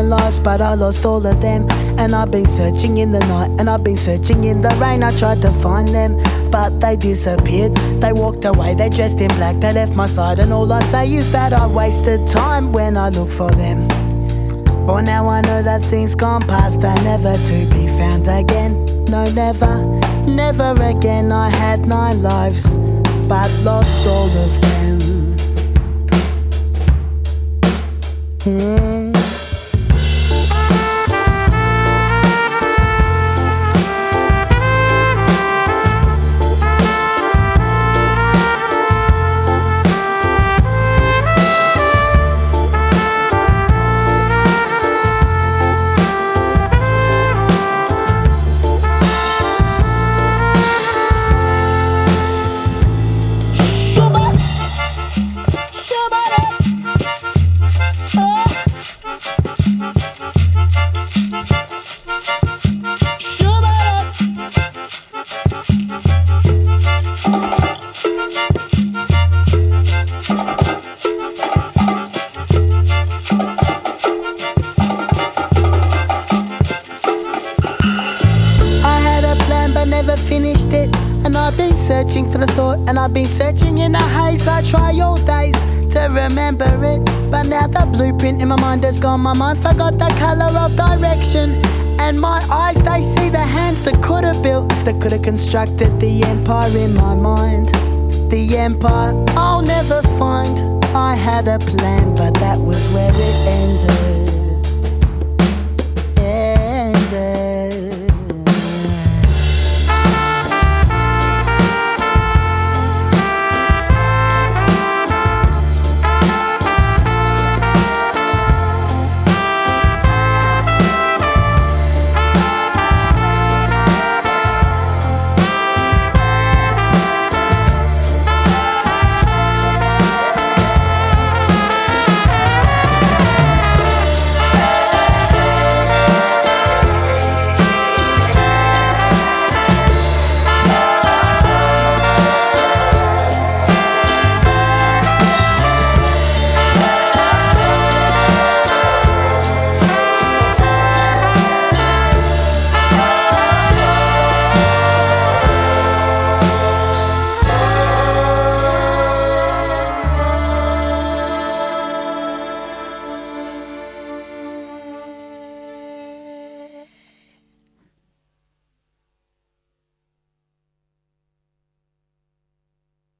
9 lives, but I lost all of them. And I've been searching in the night, and I've been searching in the rain. I tried to find them, but they disappeared. They walked away, they dressed in black, they left my side. And all I say is that I wasted time when I look for them. For now I know that things gone past are never to be found again. No, never, never again. I had 9 lives, but lost all of them. Never finished it, and I've been searching for the thought, and I've been searching in a haze. I try all days to remember it, but now the blueprint in my mind has gone. My mind forgot the colour of direction, and my eyes, they see the hands that could have built, that could have constructed the empire in my mind. The empire I'll never find. I had a plan, but that was where it ended.